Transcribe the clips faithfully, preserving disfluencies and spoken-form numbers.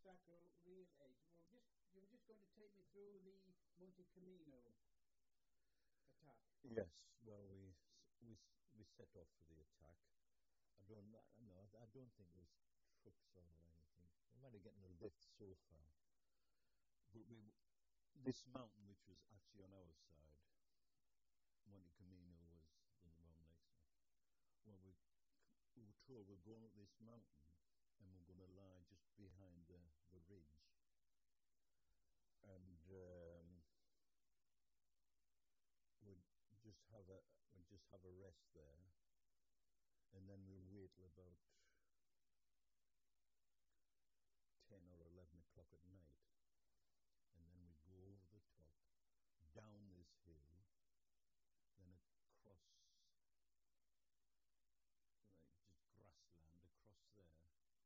Stacker Real Eight. Well, just you were just going to take me through the Monte Camino attack. Yes. Well, we we we set off for the attack. I don't know. I don't think there was trucks or anything. We might have gotten a lift so far, but we this mountain, which was actually on our side, Monte Camino was on the one next to us. Well, we we were told we're going up this mountain and we're going to lie just behind the, the ridge, and um, we'd just have a we'd just have a rest there, and then we'll wait till about ten or eleven o'clock at night, and then we go over the top, down this hill, then across, like just grassland across there,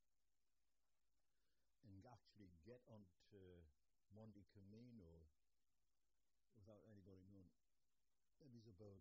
and actually get onto Monte Camino without anybody knowing. It was about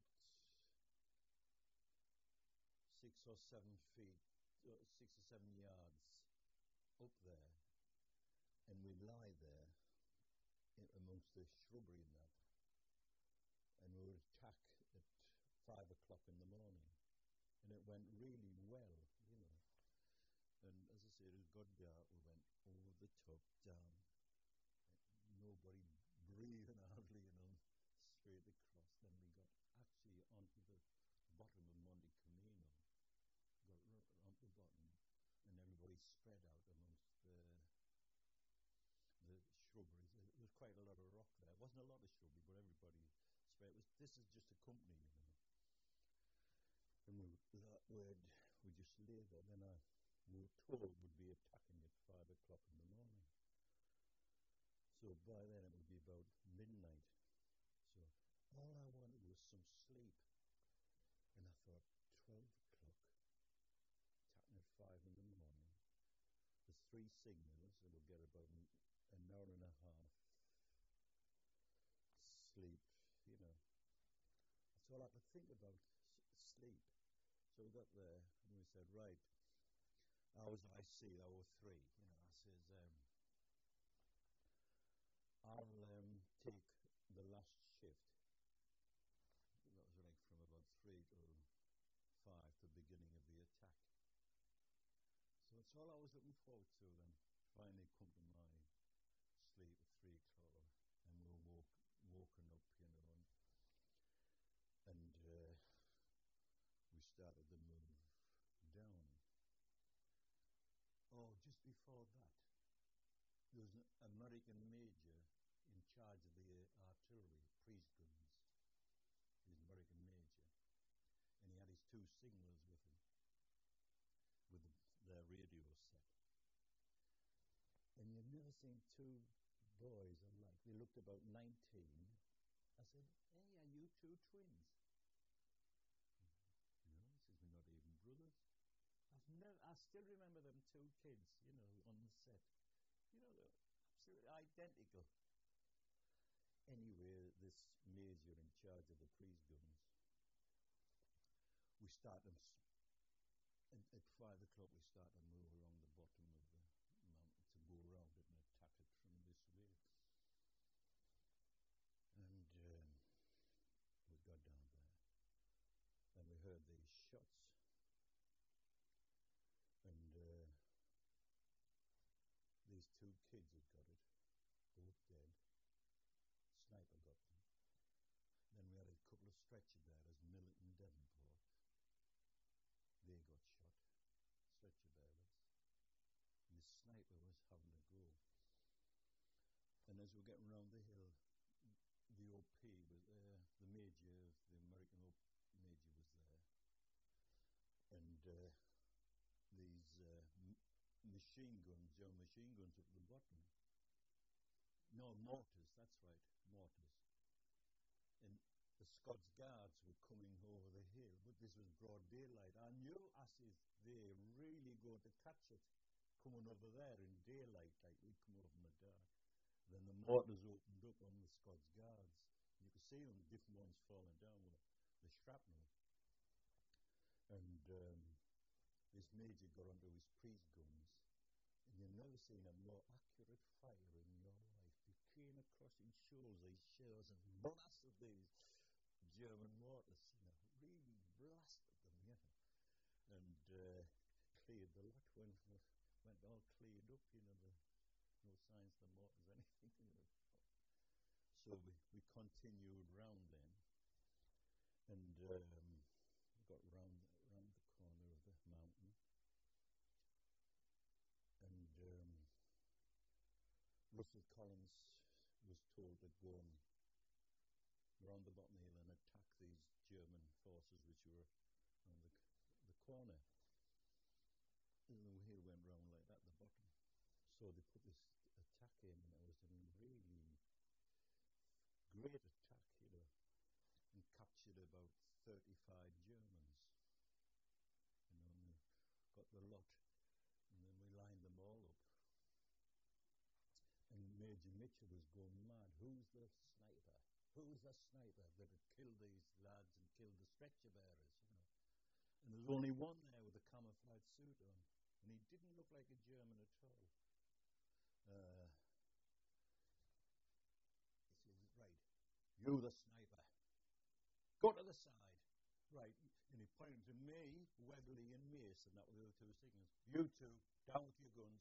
six or seven feet, uh, six or seven yards up there, and we lie there in, amongst the shrubbery and that, and we would attack at five o'clock in the morning, and it went really well, you know. And as I said, it got dark. We went over the top, down, nobody breathing hardly, you know, straight across. Then we got actually onto the bottom of Monte Camino, got r- onto the bottom, and everybody spread out amongst the the shrubberies. There was quite a lot of rock there. It wasn't a lot of shrubbery, but everybody spread. It was, this is just a company, you know. And we that word, we just lay there. Then I, we were told we'd be attacking at five o'clock in the morning. So by then it would be about midnight. So all I wanted was some sleep. And I thought, twelve o'clock, attacking at five in the morning. There's three signals, and we'll get about an, an hour and a half sleep, you know. That's all I could think about, s- sleep. So we got there, and we said, right, hours I see, hour three, you know. I says, um, I'll um, take the last shift. That was like from about three to five, the beginning of the attack. So that's all I was looking forward to then. Finally come to my sleep at three o'clock, and we were woke, woken up, you know, and, and uh, we started to move down. Oh, just before that, there was an American major in charge of the uh, artillery, priest guns. He was an American major, and he had his two signals with him, with the, their radio set. And you've never seen two boys alike. They looked about nineteen. I said, hey, are you two twins? No, he says, we're not even brothers. I've never, I still remember them two kids, you know, on the set. You know, they're absolutely identical. Anyway, this major in charge of the priest guns, we started, at, at five o'clock we started to move along the bottom of the mountain to go around it and attack it from this way. And um, we got down there, and we heard these shots, and uh, these two kids had got it, both dead. Sniper got them. Then we had a couple of stretcher bearers, Millet and Devonport. They got shot, stretcher bearers. And the sniper was having a go. And as we were getting round the hill, the O P was there, the major, the American O P major was there. And uh, these uh, m- machine guns, German machine guns up at the bottom. No, mortars, that's right, mortars. And the Scots Guards were coming over the hill, but this was broad daylight. I knew, I says, they're really going to catch it coming over there in daylight, like we come over in the dark. Then the mortars opened up on the Scots Guards. You could see them, different ones falling down with the shrapnel. And um, this major got onto his priest guns, and you've never seen a more accurate fire in your life. You came across in shoals, these shells, and blasted these German mortars, you know, really blasted them, you know, and uh, cleared the lot when went all cleared up, you know, the, no signs of the mortars, anything, you know. So we, we continued round then, and um, got round round the corner of the mountain, and um, Russell Collins was told to go and round the bottom of the hill and attack these German forces which were on the, the corner. And the hill went round like that at the bottom. So they put this attack in, and it was a really great attack, you know, and captured about thirty-five Germans. You know, and we got the lot, and then we lined them all up. And Major Mitchell was going mad. Who's the sniper? Who's the sniper that had killed these lads and killed the stretcher bearers, you know? And there's only one there with a camouflage suit on, and he didn't look like a German at all. Uh, he says, right, you the sniper, go to the side. Right, and he pointed to me, Webley and Mace, and that were the two signals. You two, down with your guns.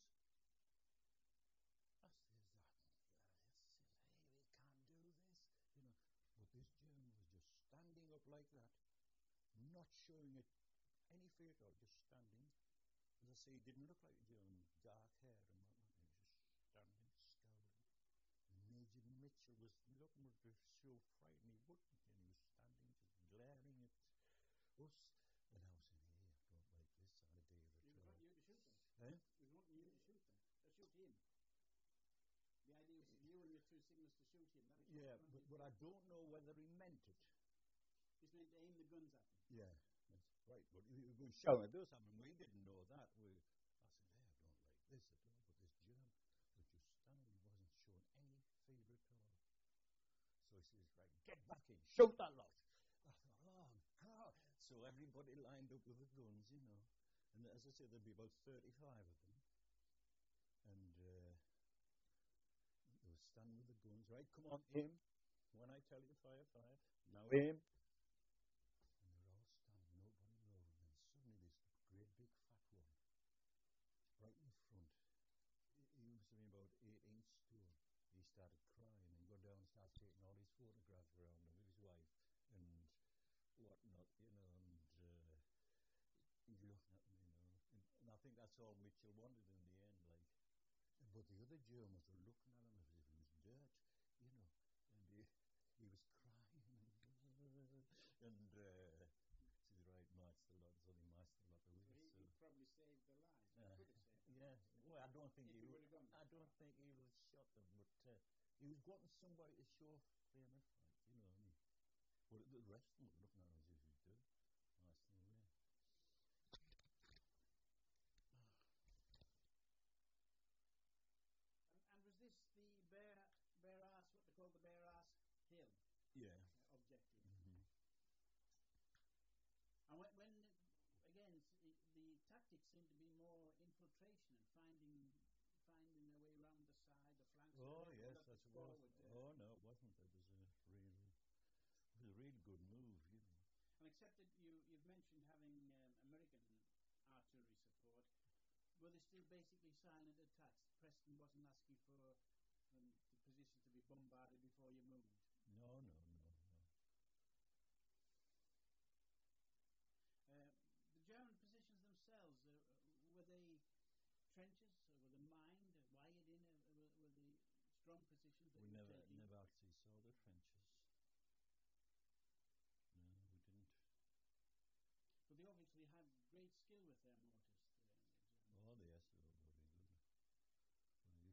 I says, that, hey, we can't do this, you know. But this German was just standing up like that, not showing it any fear at all, just standing. As I say, he didn't look like a German, dark hair and whatnot. He was just standing, scowling. Major Mitchell was looking at us so frightened he wouldn't, and he was standing, just glaring at us. And I was saying, hey, I don't like this idea at he all. He was wanting you to shoot them. Eh? He was wanting you to shoot them. Or shoot him. The idea was you and your two signals to shoot him. That was Yeah, but, but I don't know whether he meant it. He's meant to aim the guns at them. Yeah, that's right. But he was shouting at us. I mean, we didn't know that. We, I said, hey, I don't like this at all. But this German was just standing. He wasn't showing any fear at all. So he says, right, get back in. Shoot that lot. I thought, oh, God. So everybody lined up with the guns, you know. And as I said, there'd be about thirty-five of them. And uh, they were standing with the guns. Right, come on, aim. When I tell you fire, fire. Now aim. And they're all standing, nobody moving. And suddenly this great big fat one, right in front, he was only about eighteen stone. He started crying and go down and start taking all his photographs around him with his wife and whatnot, you know, and uh, he's looking at me, you know. And, and I think that's all Mitchell wanted in the end, like. But the other Germans were looking at him as if he was dirt, you know, and he, he was crying and uh, says, right, march the lot, so he marched the lot away. So he, so. he probably saved their lives. Uh, He could have saved them. Yeah, well, I don't think If he, he would would have gone. I don't think he would have shot them, but uh, he was wanting somebody to show fear and fight, you know. And he, but the rest of them were looking at him as if he was dead, marched them away. And, and was this the Bear Bear Ass, what they call the Bear Ass Hill? Yeah. Uh, objective. Mm-hmm. And when, when again, the, the tactics seem to be more infiltration and finding finding their way around the side, the flanks. Oh the yes, that's what. forward, uh, Oh no, it wasn't. It was a really, it was a really good move, you know. And except that you you've mentioned having um, American artillery support, were they still basically silent attacks? Preston wasn't asking for um, the position to be bombarded before you moved. No, no, no, no. Uh, the German positions themselves, uh, were they trenches, or were they mined, uh, wired in, uh, were, were they strong positions that We you were never, taking? never actually saw the trenches. No, we didn't. But they obviously had great skill with their mortars, the, the Germans. Oh, yes, they were very good. Very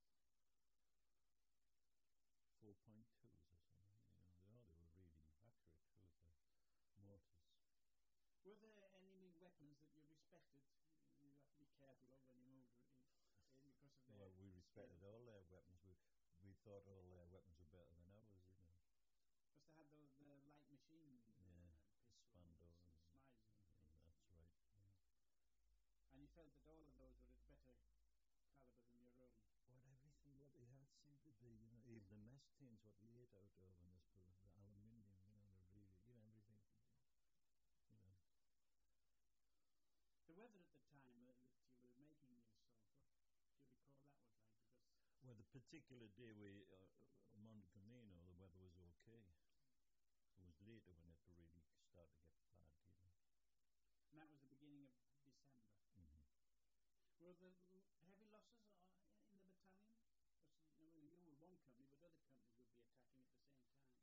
four point twos or something. You know, they, oh, they were really accurate with their mortars. Were there enemy weapons that you respected? You have to be careful of when you move in, in because of their. Well, we respected skill. All their weapons. We we thought all their weapons were better than ours, you know. Because they had the, the light machine. Yeah, uh, Spandau and Smiles and yeah, things. that's right. Yeah. And you felt that all of those were at better caliber than glass tins what they ate out of, and this the aluminium, you know, the really, you know, everything, you know. The weather at the time uh, that you were making your salt, what do you recall that was like? Because well, the particular day we uh, Monte Camino, the weather was okay. It was later when it really started to get bad, you know. And that was the beginning of December. Mm-hmm. Were there heavy losses in the battalion? Because, you know, you were one company, but other companies would be attacking at the same time.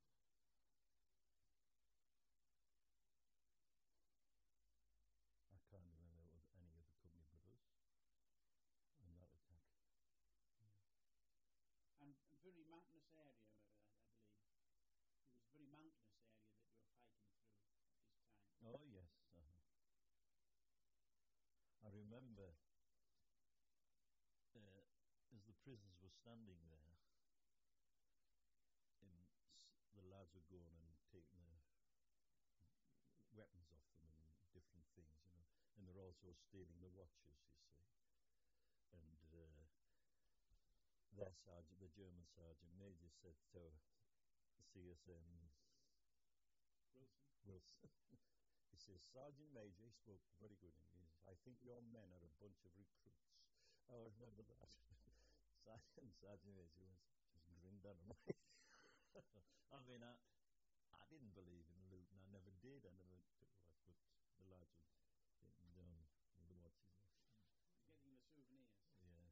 I can't remember any other company but us on that attack. Yeah. And a very mountainous area, I, I believe. It was a very mountainous area that you were fighting through at this time. Oh, yes. Uh-huh. I remember uh, as the prisoners were standing there, and the lads were going and taking the weapons off them and different things, you know, and they're also stealing the watches, you see. And uh, their sergeant, the German sergeant major, said to C S M Wilson. Wilson. He says, Sergeant Major, he spoke very good English. I think your men are a bunch of recruits. I remember that. Sergeant, Sergeant Major was just grinned down on me. I mean, I, I didn't believe in looting. I never did. I never took what, but the lads were getting down with the watches. Getting the souvenirs. Yeah.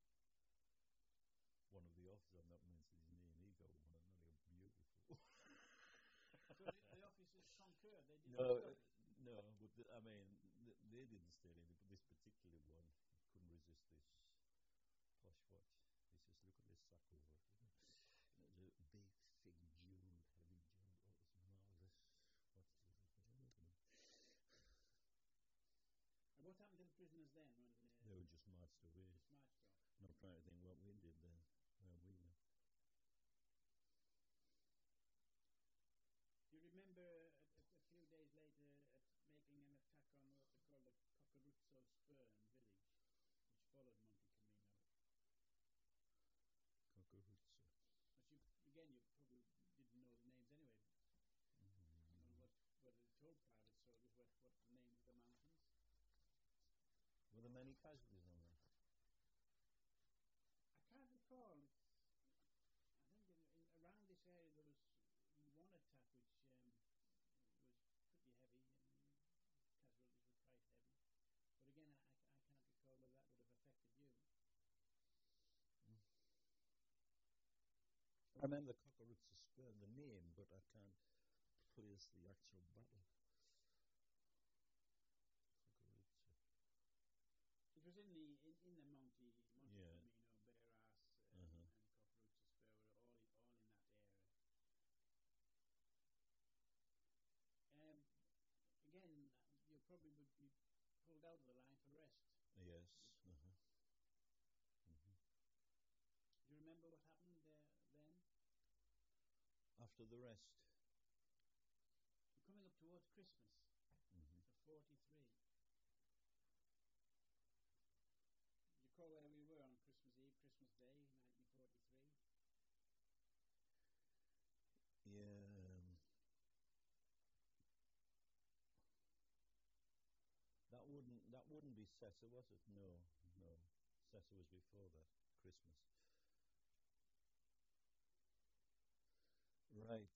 One of the officers, I'm not mentioning his name, he got one, and they were beautiful. So the, the officers concurred? They didn't No, stop it? no, but the, I mean, th- they didn't steal anything, but this particular one couldn't resist this posh watch. He says, look at this sack over it. And it was a big, thick jewel, heavy jewel. Oh, it was marvellous. What's this? And what happened to the prisoners then? When uh, they were just marched away. Just marched off. Not trying to think what we did then, where we went. Do you remember a, a, a few days later at making an attack on what they call the Cocoruzzo Spurn village, which followed Monte Camino? Cocoruzzo. But you, again, you probably didn't know the names anyway. Mm-hmm. Well, what, what they told private soldiers, what, what the names of the mountains? Were there many casualties on that? I can't recall. It's, I think in, in, around this area there was one attack which um, was pretty heavy, and casualties were quite heavy. But again, I, I, I can't recall whether that would have affected you. Mm. I remember Cocoruzzo Spurn, the name, but I can't place the actual battle. Cocoruzzo. It was in the in, in the Monte Monte Yeah. Camino, Beras, um, Uh-huh. and Cocoruzzo Spur were all in, all in that area. Um, again, you probably would be pulled out of the line for rest. Yes. Uh-huh. Mm-hmm. Do you remember what happened there then? After the rest. We're coming up towards Christmas, Mm-hmm. so forty-three. Do you recall where we were on Christmas Eve, Christmas Day, nineteen forty-three? Yeah. Um, that wouldn't that wouldn't be Sessa, was it? No, no. Sessa was before that, Christmas. Right.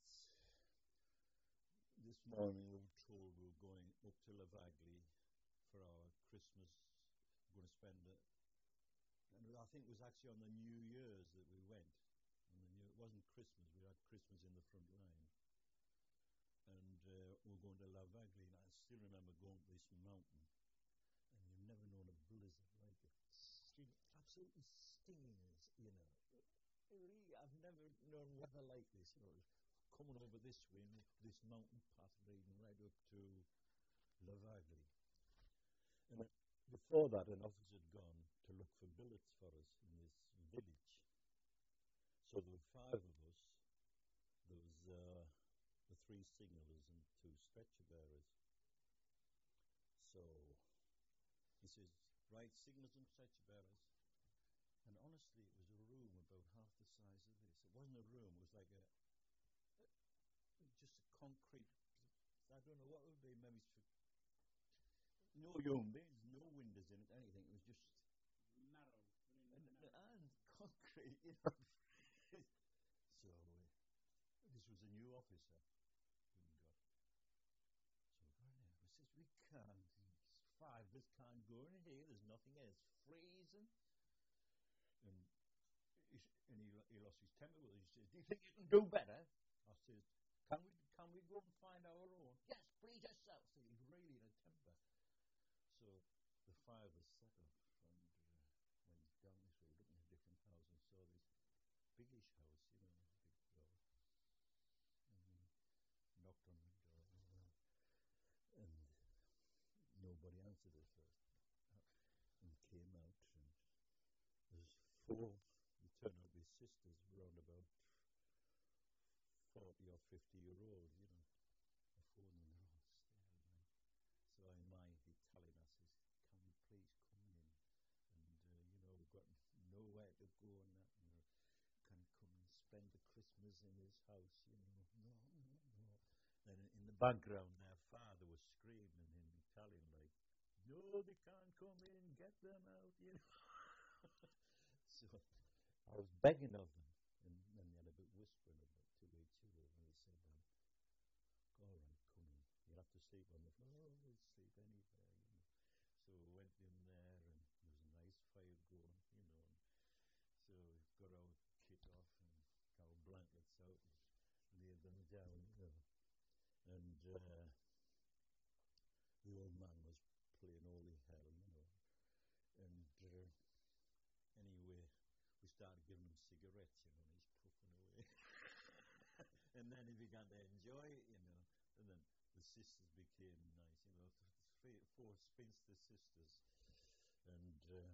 This morning we were told we were going up to Lavagli for our Christmas. We're going to spend it. And I think it was actually on the New Year's that we went. On the New, it wasn't Christmas. We had Christmas in the front line. And uh, we were going to Lavagli, and I still remember going up this mountain. And you've never known a blizzard like it. Sting, absolutely stinging, you know. Really, I've never known weather like this. You know, coming over this way, and this mountain path leading right up to Lavagli. And before that, an officer had gone to look for billets for us in this village. So there were five of us. There was uh, the three signallers and two stretcher bearers. So he says, right, signallers and stretcher bearers. And honestly, it was a room about half the size of this. It wasn't a room. It was like a, a just a concrete. I don't know what it would be. Maybe it's for no young beds, no windows in it, anything. It was just narrow, really and, narrow. and concrete. You know. So uh, this was a new officer we got. So we got in there. We says we can't. Five of us can't go in here. There's nothing else. It's freezing. And he, and he, he lost his temper with us. He says, "Do you think you can do better?" I says, "Can we can we go and find our own?" "Yes, please yourself." So he really had a temper. So the five of us set off and uh, went down this way, looking at a different house, and saw this biggish house, you know, big door. And we knocked on the door, and nobody answered at first. And came out, and there's four. They turned out to be sisters, around about forty or fifty year old, you know. A phone, and they're all staring at me. So in my Italian, I says, "Can we please come in? And uh, you know, we've got nowhere to go, and that. And can come and spend the Christmas in his house, you know." "No, no, no." Then in the background, their father was screaming in Italian, like, "No, they can't come in, get them out," you know. So I was begging of them, and then they had a bit whispering about to each other, and they said, um, "All right, come in. You'll have to sleep on the floor." "Oh, we'll sleep anywhere," you know. So we went in there, and there was a nice fire going, you know. And so we got our kit off and got our blankets out and laid them down, you know. And uh, the old man was playing holy hell, you know. And uh, anyway, we started giving him cigarettes, you know, and he's puffing away. And then he began to enjoy it, you know. And then the sisters became nice, you know, three, four spinster sisters. And uh,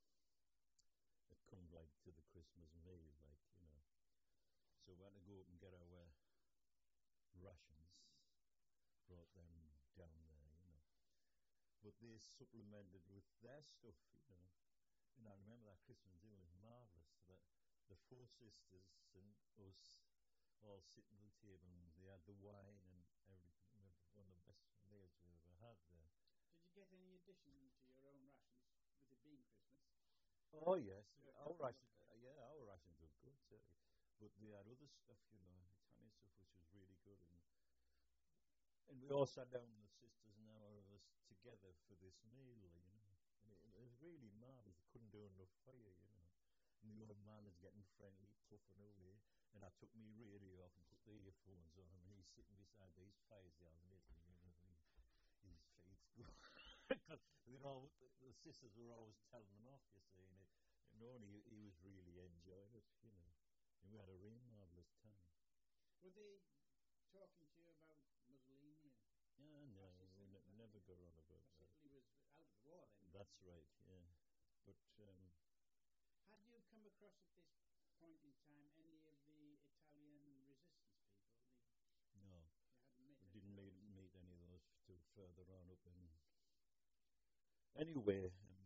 it come like to the Christmas meal, like, you know. So we had to go up and get our rations, brought them down there, you know. But they supplemented with their stuff, you know. And I remember that Christmas dinner was marvellous. That the four sisters and us all sitting at the table, and they had the wine and everything. One of the best meals we ever had there. Did you get any addition to your own rations with it being Christmas? Oh yes, Yeah, our rations. Uh, yeah, our rations were good, certainly. But they had other stuff, you know, Italian stuff, which was really good. And and we all sat down, the sisters and all of us, together for this meal, you know. And it, it was really marvellous. They couldn't do enough fire, you know. And the old man is getting friendly, puffing away. And I took me radio off and put the earphones on him, and he's sitting beside these fires there, knitting, you know, and he, his feet's going. Because all, the sisters were always telling him off, you see, and, it, and only he, he was really enjoying it, you know. And we had a real marvellous time. Were they talking to you about Mussolini? Yeah, no, we ne- never got on about that. Italy was out of the war then. That's right, yeah. But um, had you come across at this point in time any of the Italian resistance people? The, no, you hadn't met we any didn't of meet, those? meet any of those till further on up in. Anyway, um,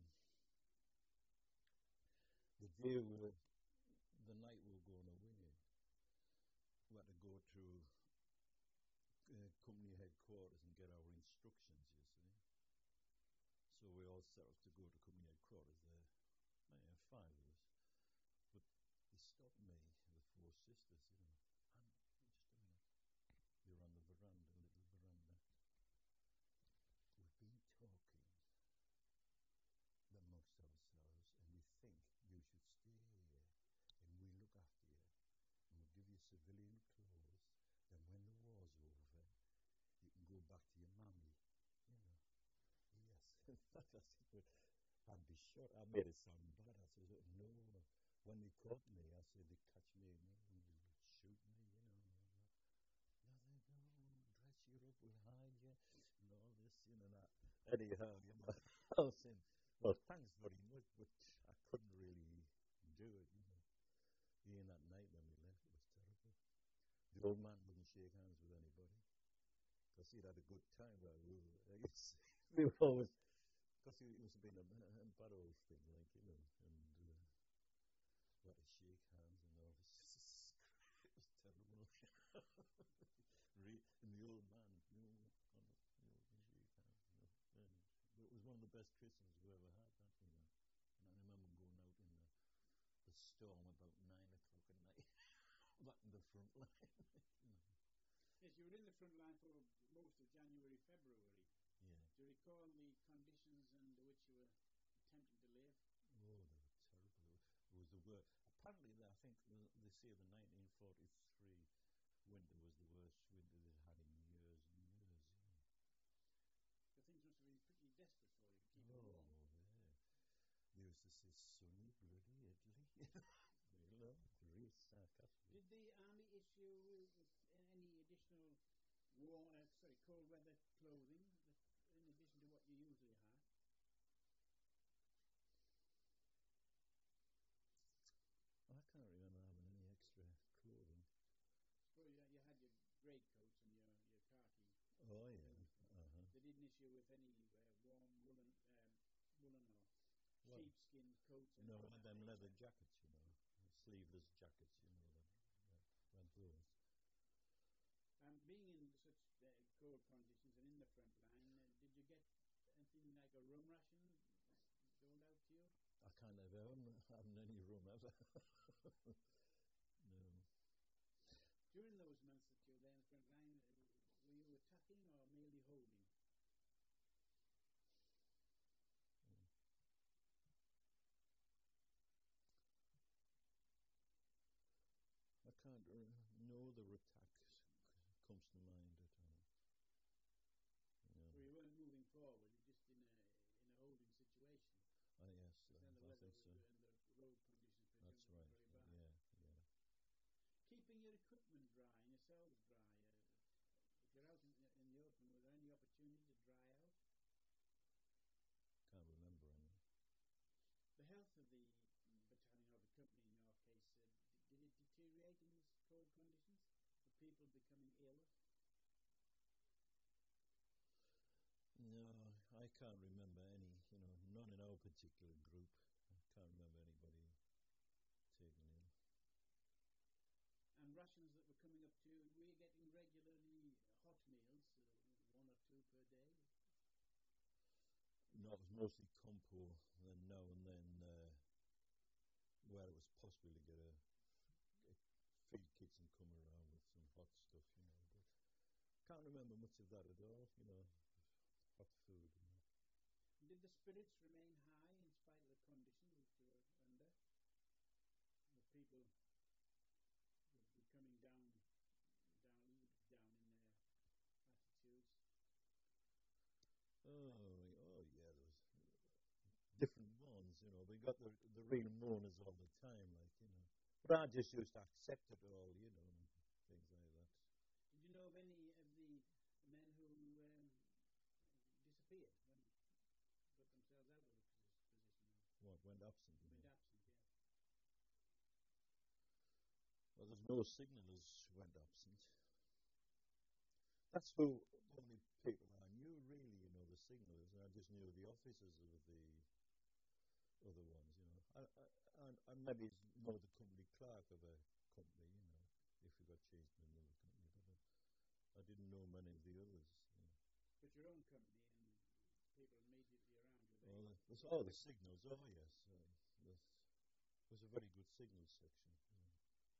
the day we were, the night we were going away, we had to go to uh, company headquarters and get our instructions, you see. So we all set off to go to company headquarters there. Yeah, five of us. But they stopped me, the four sisters, you know. And just a minute. They were on the veranda, little veranda. We've been talking amongst ourselves, and we think you should stay here, and we'll look after you, and we'll give you civilian clothes. Then when the war's over, you can go back to your mammy, you know. Yes. I'd be shot. I made it sound bad. I said, no. When they caught me, I said, they catch me and shoot me, you know. Nothing, no, dress you up, we'll hide you, and all this, you know. That. Anyhow, you know, I was saying, well, thanks very much, but I couldn't really do it, you know. Even that night when we left, it was terrible. The old man wouldn't shake hands with anybody, because he'd had a good time where we were. We were always, because it must have been a, a bad old thing, like, you know, and uh, we had to shake hands, and all of a and the old man, you know, on the, you know, you shake hands, you know. And, but it was one of the best Christmases we ever had, that, you know. And I remember going out in the, the storm about nine o'clock at night, back in the front line, you know. Yes, you were in the front line for most of January, February. Yeah. Do you recall the conditions under which you were attempting to live? Oh, they were terrible. It was the worst. Apparently, I think the, they say the nineteen forty-three winter was the worst winter they'd had in years and years. You know. So things must have been pretty desperate for you to keep oh, it warm. yeah. They used to say sunny, bloody Italy. You know, really sarcastic. Did the army issue any additional warm, uh, sorry, cold weather clothing that, in addition to what you usually had? I can't remember having any extra clothing. So you, you had your greatcoats and your, your khaki. Oh, yeah. Uh-huh. They didn't issue with any uh, warm woolen, um, woolen or Well, sheepskin coats? No, one of them leather jackets, you know, sleeveless jackets, you know, that, that, that those. Um, being in such uh, cold conditions and in the front line, uh, did you get anything like a rum ration doled out to you? I can't have haven't, haven't any rum ever. No. During those months that you were there in the front line, uh, were you attacking or merely holding? Mm. I can't uh, no other attack comes to mind at all. You know. So you weren't moving forward, you're just in a in a holding situation. Ah, yes, uh, then the I weather think so. and the road conditions That's were right. very bad. Yeah, yeah. Keeping your equipment dry and yourselves dry. Uh, if you're out in, in the open, was there any opportunity to dry out? Can't remember any. The health of the battalion or the company in your case, uh, did it deteriorate in these cold conditions? Were people becoming ill? No, I can't remember any, you know, none in our particular group. I can't remember anybody taken ill. And rations that were coming up to you, were you getting regularly hot meals, uh, one or two per day? No, it was mostly compo, then now and then uh, where it was possible to get a, a feed kits and come around with some hot stuff, you know, but can't remember much of that at all, you know, hot food. You know. Did the spirits remain high in spite of the conditions that you were under? The people would be coming down, down, a little bit down in their attitudes. Oh, oh yeah, there was different ones, you know. We got the the real mourners all the time, like, you know. But I just used to accept it all, you know, and things like that. Did you know of any of the men who um, disappeared, when got themselves out of the position? What, went absent? Went absent, yeah. Well, there's no signallers went absent. That's who the only people I knew, really, you know, the signallers, and I just knew the officers of the other ones, you know. I, I, and, and maybe know the company clerk of a company, you know, if we got changed to another company, but I, I didn't know many of the others. You know. But your own company and people immediately around you. Oh, the, the, oh, the signals. Oh, yes. Uh, the, was a very good signal section. You know.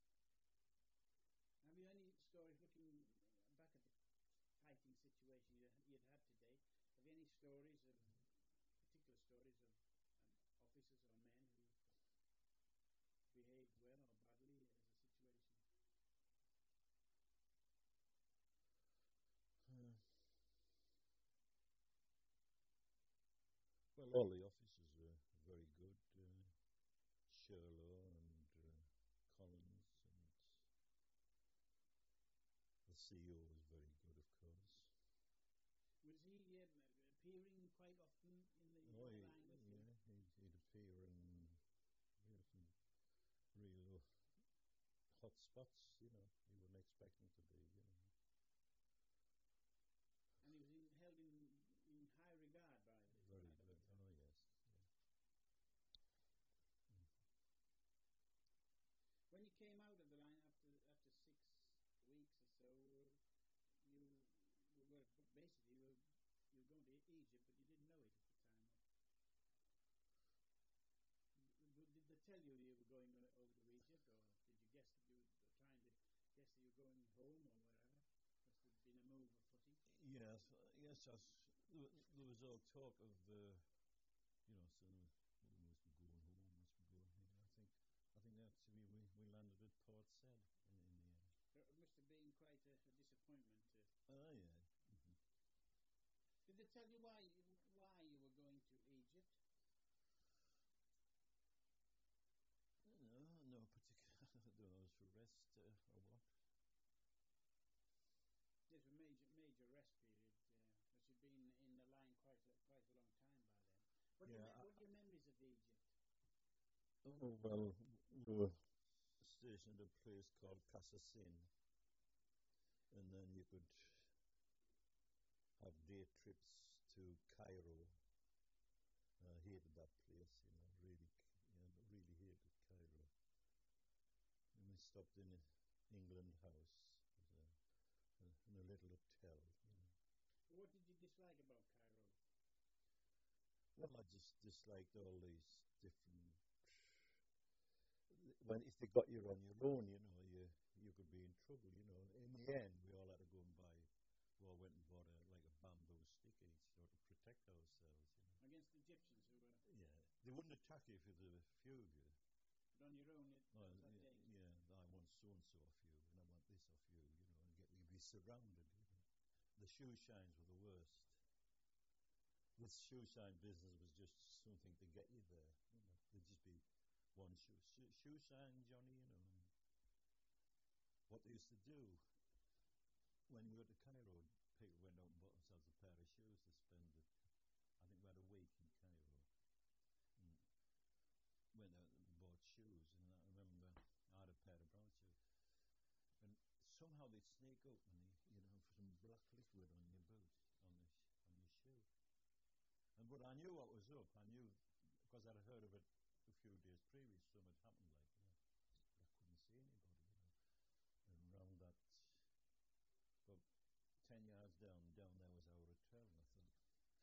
Have you any stories, looking back at the fighting situation you you'd had to date, have you any stories of, particular stories of um, officers or men who behaved well or badly as a situation? Uh, well, all the officers were very good. Uh, Sherlock and uh, Collins, and the C E O was very good, of course. Was he um, appearing quite often in the oh, he, line with yeah, you? he'd, he'd appear in you know, some real hot spots, you know, you wouldn't expect him to be, you know. And he was in, held in, in high regard by the Very by the good. battalion. Oh, yes. Yeah. Mm. When you came out of the line after after six weeks or so, you basically you were, you were going to Egypt, but you didn't know it at the time. Did they tell you you were going over to Egypt, or did you guess that you were trying to guess that you were going home or wherever? Must have been a move afoot. Yes, yes, yes. There, there was all talk of, uh, you know, so oh, must be going home, must be going here. I think, I think actually we, we landed at Port Said in, in the end. It must have been quite a, a disappointment. Oh uh, yeah. Mm-hmm. Did they tell you why why you were going to Egypt? No, no particular. I don't know, it was for rest uh, or what. There's a major major rest period, uh, because you've been in the line quite a, quite a long time by then. What, yeah, are your, I, what are your memories of Egypt? Oh well, we were stationed at a place called Kasassin, and then you could have day trips to Cairo. I hated that place, you know, really, you know, really hated Cairo. And we stopped in England House, a, a, in a little hotel, you know. What did you dislike about Cairo? Well, I just disliked all these different. When if they got you on your own, you know, you you could be in trouble, you know. In the end, we all had to go and buy. We all went and bought a, like a bamboo stick each, you know, to protect ourselves, you know. Against the Egyptians who were. Yeah, they wouldn't attack you if there were a few of you. But on your own, it well, was that yeah, danger. yeah, I want so and so off you, and I want this off you, you know, and get you'd be surrounded, you know. The shoe shines were the worst. This shoe shine business was just something to get you there, you know. There'd just be one shoe, shoe, shoe shine, Johnny, you know. And what they used to do when we were to Cairo, people went out and bought themselves a pair of shoes to spend it. I think we had a week in Cairo. And went out and bought shoes, and I remember I had a pair of brown shoes. And somehow they'd sneak up and they, you know, some black liquid on your boot, on the sh- on your shoe. And but I knew what was up. I knew because I'd heard of it a few days previous. Something had happened like that, but I couldn't see anybody, you know. And around that, about ten yards down, down there was our hotel, and I thought,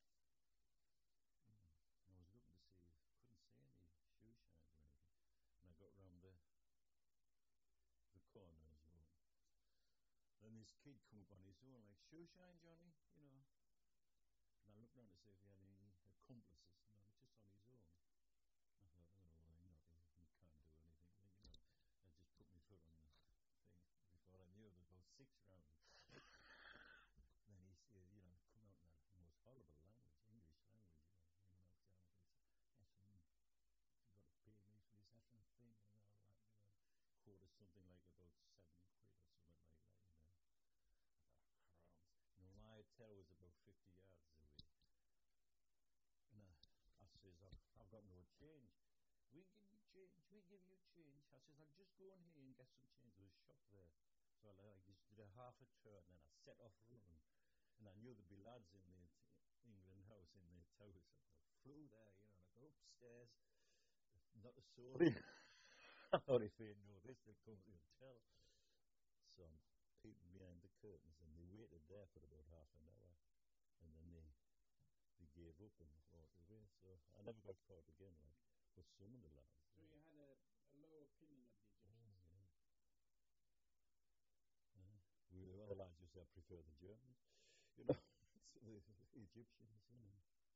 mm. and I was looking to see, couldn't see any shoe shines or anything. And I got round the the corner as well. Then this kid come up on his own, like, shoe shine, Johnny, you know. And I looked around to see if he had any accomplices. No, just on his own. I thought, oh, why not? He, he can't do anything. Like, you know, I just put my foot on the thing. Before I knew it, there was about six round. Then he said, you know, come out in that most horrible language, English language, you know. He went out down and he said, yes, you've got to pay me for this Ashram thing and all that, you know. Quoted something like about seven quid or something like that, you know. I thought, crumbs. You know, my hotel was about fifty yards away. And I, I says, I've, I've got no change. We give you change, we give you change. I says, I'll just go in here and get some change. There was a shop there. So I like, just did a half a turn, and then I set off running. And I knew there'd be lads in the England House in the towers. So I flew there, you know, and I go upstairs. Not a soul. I thought if they know this, they'd come to the hotel. So I'm peeping behind the curtains, and they waited there for about half an hour. And then they they gave up and walked away. So I never got caught again, like, with some of the lads. So you had a, a low opinion of the Egyptians? Oh, yeah. Uh, we all lads used to prefer the Germans, you know, the, the Egyptians, you know.